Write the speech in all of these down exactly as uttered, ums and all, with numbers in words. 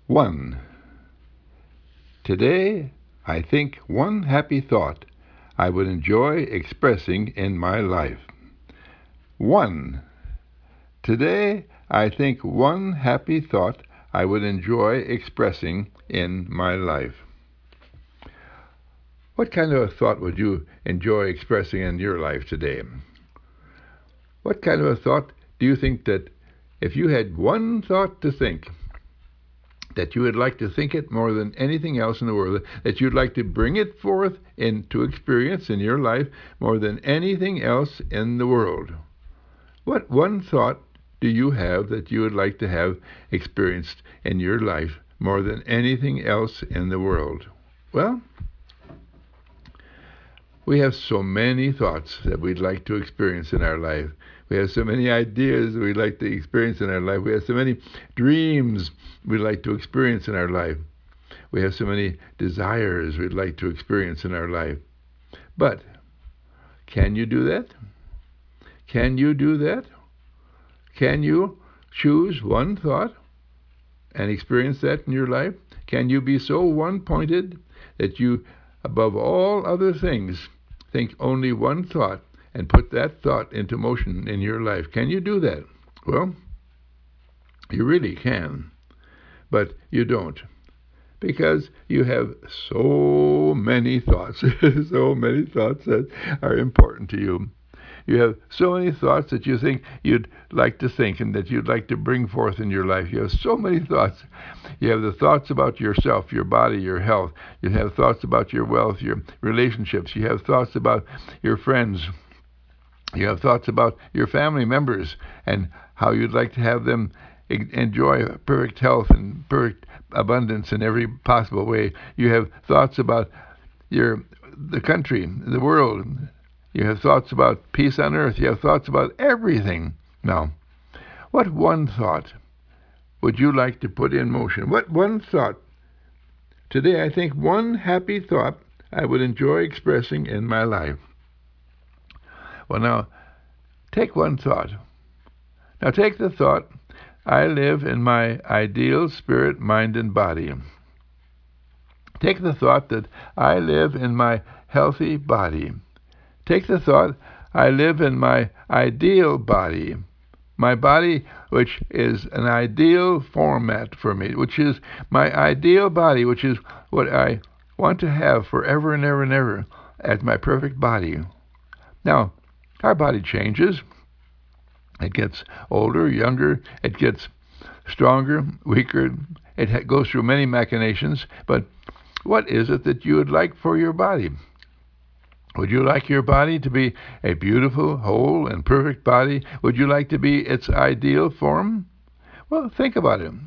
One. Today, I think one happy thought I would enjoy expressing in my life. One. Today, I think one happy thought I would enjoy expressing in my life. What kind of a thought would you enjoy expressing in your life today? What kind of a thought do you think that if you had one thought to think, that you would like to think it more than anything else in the world, that you'd like to bring it forth into experience in your life more than anything else in the world? What one thought do you have that you would like to have experienced in your life more than anything else in the world? Well, we have so many thoughts that we'd like to experience in our life. We have so many ideas we'd like to experience in our life. We have so many dreams we'd like to experience in our life. We have so many desires we'd like to experience in our life. But can you do that? Can you do that? Can you choose one thought and experience that in your life? Can you be so one-pointed that you, above all other things, think only one thought and put that thought into motion in your life? Can you do that? Well, you really can, but you don't, because you have so many thoughts, so many thoughts that are important to you. You have so many thoughts that you think you'd like to think and that you'd like to bring forth in your life. You have so many thoughts. You have the thoughts about yourself, your body, your health. You have thoughts about your wealth, your relationships. You have thoughts about your friends. You have thoughts about your family members and how you'd like to have them enjoy perfect health and perfect abundance in every possible way. You have thoughts about your the country, the world. You have thoughts about peace on earth. You have thoughts about everything. Now, what one thought would you like to put in motion? What one thought? Today, I think one happy thought I would enjoy expressing in my life. Well, now, take one thought. Now, take the thought, I live in my ideal spirit, mind, and body. Take the thought that I live in my healthy body. Take the thought, I live in my ideal body, my body which is an ideal format for me, which is my ideal body, which is what I want to have forever and ever and ever as my perfect body. Now, our body changes. It gets older, younger, it gets stronger, weaker. It goes through many machinations, but what is it that you would like for your body? Would you like your body to be a beautiful, whole, and perfect body? Would you like to be its ideal form? Well, think about it.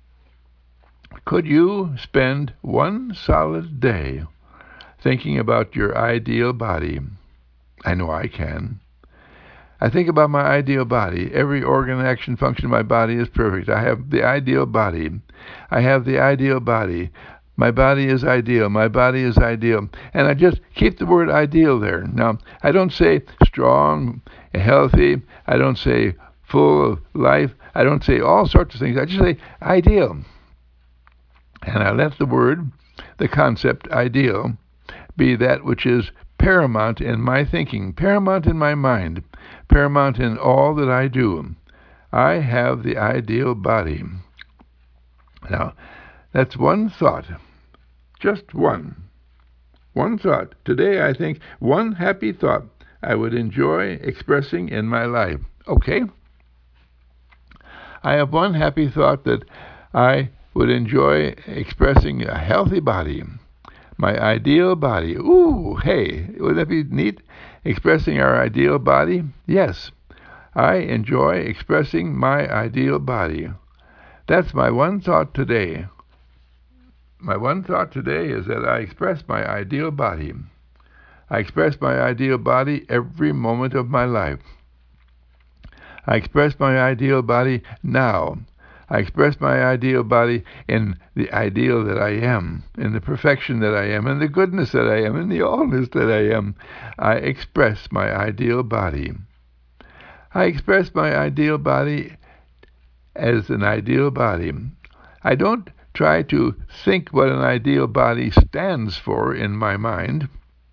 Could you spend one solid day thinking about your ideal body? I know I can. I think about my ideal body. Every organ, action, function of my body is perfect. I have the ideal body. I have the ideal body. My body is ideal. My body is ideal. And I just keep the word ideal there. Now, I don't say strong, healthy. I don't say full of life. I don't say all sorts of things. I just say ideal. And I let the word, the concept ideal, be that which is paramount in my thinking, paramount in my mind, paramount in all that I do. I have the ideal body. Now, that's one thought. Just one. One thought. Today, I think one happy thought I would enjoy expressing in my life. Okay? I have one happy thought that I would enjoy expressing a healthy body. My ideal body. Ooh, hey, would that be neat? Expressing our ideal body? Yes. I enjoy expressing my ideal body. That's my one thought today. My one thought today is that I express my ideal body. I express my ideal body every moment of my life. I express my ideal body now. I express my ideal body in the ideal that I am, in the perfection that I am, in the goodness that I am, in the allness that I am. I express my ideal body. I express my ideal body as an ideal body. I don't try to think what an ideal body stands for in my mind.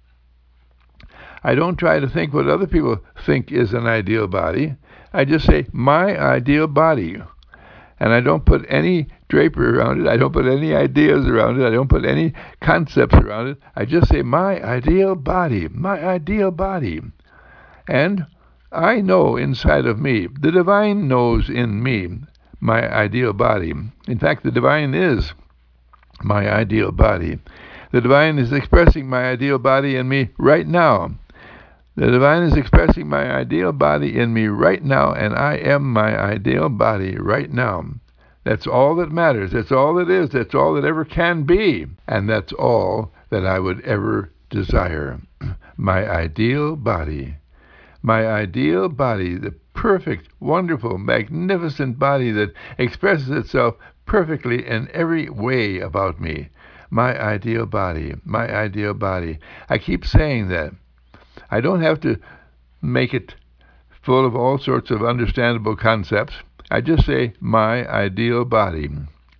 I don't try to think what other people think is an ideal body. I just say, my ideal body. And I don't put any drapery around it. I don't put any ideas around it. I don't put any concepts around it. I just say, my ideal body, my ideal body. And I know inside of me, the divine knows in me, my ideal body. In fact, the divine is my ideal body. The divine is expressing my ideal body in me right now. The divine is expressing my ideal body in me right now, and I am my ideal body right now. That's all that matters. That's all that is. That's all that ever can be. And that's all that I would ever desire. My ideal body. My ideal body, the perfect, wonderful, magnificent body that expresses itself perfectly in every way about me. My ideal body. My ideal body. I keep saying that. I don't have to make it full of all sorts of understandable concepts. I just say, my ideal body.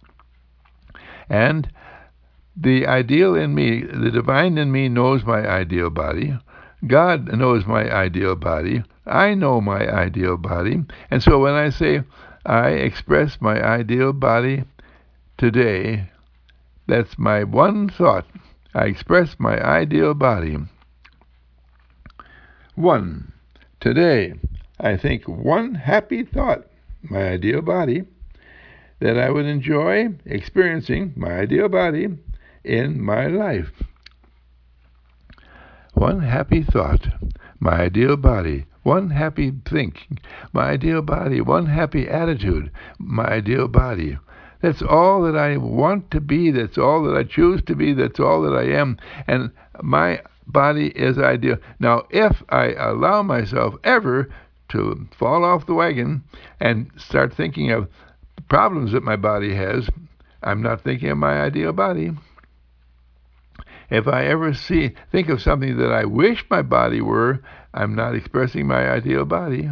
And the ideal in me, the divine in me knows my ideal body. God knows my ideal body. I know my ideal body. And so when I say, I express my ideal body today, that's my one thought. I express my ideal body. One, today, I think one happy thought, my ideal body, that I would enjoy experiencing my ideal body in my life. One happy thought, my ideal body. One happy think, my ideal body. One happy attitude, my ideal body. That's all that I want to be. That's all that I choose to be. That's all that I am. And my body is ideal. Now, if I allow myself ever to fall off the wagon and start thinking of problems that my body has, I'm not thinking of my ideal body. If I ever see think of something that I wish my body were, I'm not expressing my ideal body.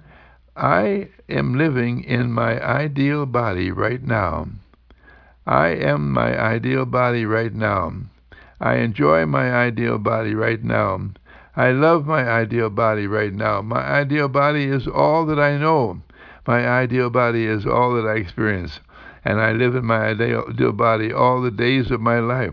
I am living in my ideal body right now. I am my ideal body right now. I enjoy my ideal body right now. I love my ideal body right now. My ideal body is all that I know. My ideal body is all that I experience. And I live in my ideal body all the days of my life.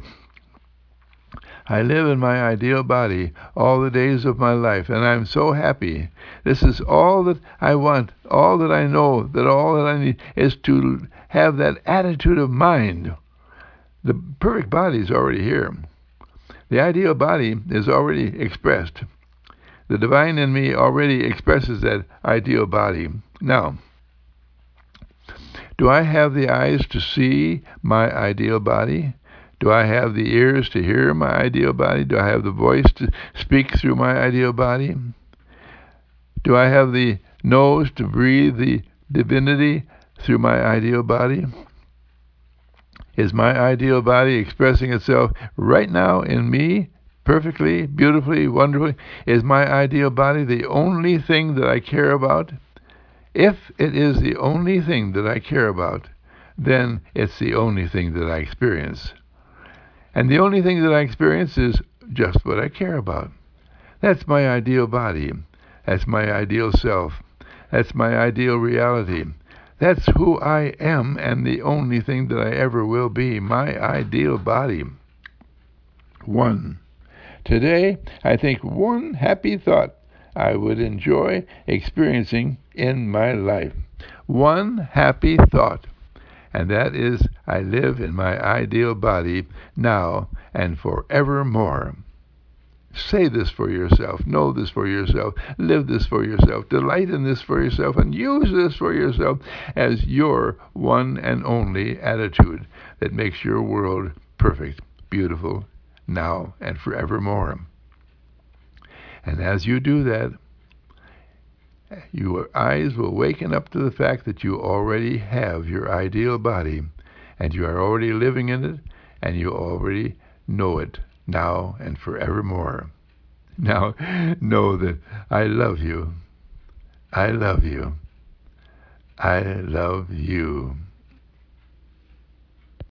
I live in my ideal body all the days of my life, and I'm so happy. This is all that I want, all that I know, that all that I need is to have that attitude of mind. The perfect body is already here. The ideal body is already expressed. The divine in me already expresses that ideal body. Now, do I have the eyes to see my ideal body? Do I have the ears to hear my ideal body? Do I have the voice to speak through my ideal body? Do I have the nose to breathe the divinity through my ideal body? Is my ideal body expressing itself right now in me, perfectly, beautifully, wonderfully? Is my ideal body the only thing that I care about? If it is the only thing that I care about, then it's the only thing that I experience. And the only thing that I experience is just what I care about. That's my ideal body. That's my ideal self. That's my ideal reality. That's who I am, and the only thing that I ever will be, my ideal body. One. Today, I think one happy thought I would enjoy experiencing in my life. One happy thought. And that is, I live in my ideal body now and forevermore. Say this for yourself. Know this for yourself. Live this for yourself. Delight in this for yourself. And use this for yourself as your one and only attitude that makes your world perfect, beautiful, now and forevermore. And as you do that, your eyes will waken up to the fact that you already have your ideal body, and you are already living in it, and you already know it now and forevermore. Now, know that I love you. I love you. I love you.